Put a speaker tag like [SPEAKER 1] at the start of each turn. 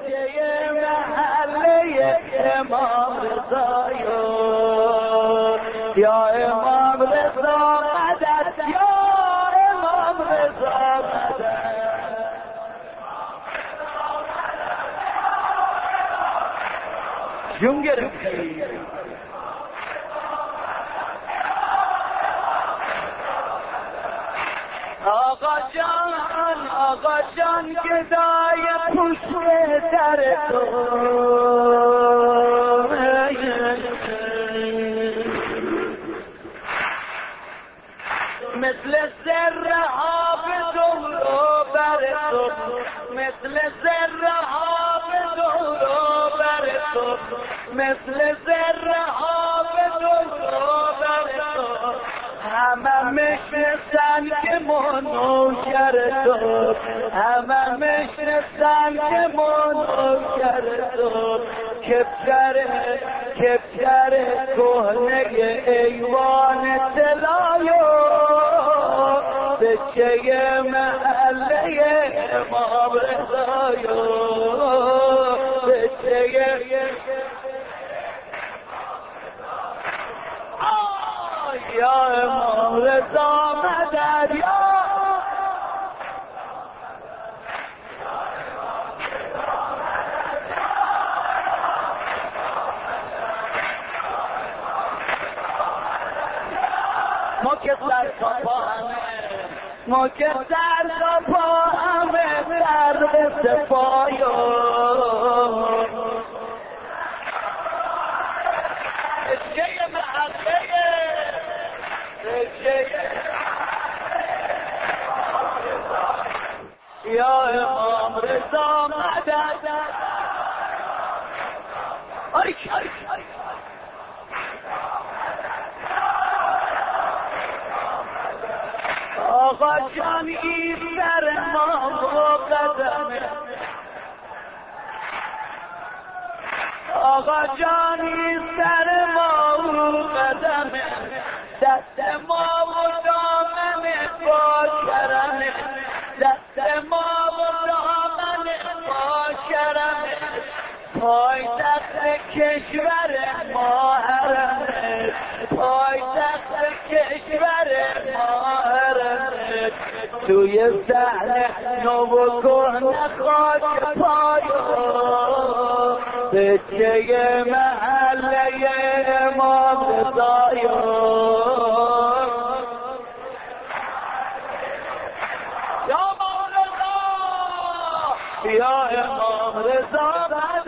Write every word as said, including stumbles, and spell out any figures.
[SPEAKER 1] بچه محله امام رضا یا امام رضا مدد یا امام رضا مدد جون گرفتی آقا جان آقا جان گدای پشت در تو مثل زر آب دور و بر تو مثل زر آب دور و بر تو مثل زر آب دور و بر تو همه مشنستن که منوکر تو همه مشنستن که منوکر تو کفتره کفتره کهنه ایوان طلایو بچه محله امام رضایو بچه یا امام رضا مدد یا ما که سر تا پا همه ما که سر تا پا همه سر به سپایو بچه محله یا امام رضا مدد آی آی آی آقا جان این سر ما و قدمه آقا جان این سر ما و قدمه دست ما و دامن با کرمه دست ما و دامن با کرمه پای دست کشور ما حرمه پای دست کشور ما حرمه توی صحنه نو و کهنه خاک پایو بچه محله امام رضایو یا امام رضا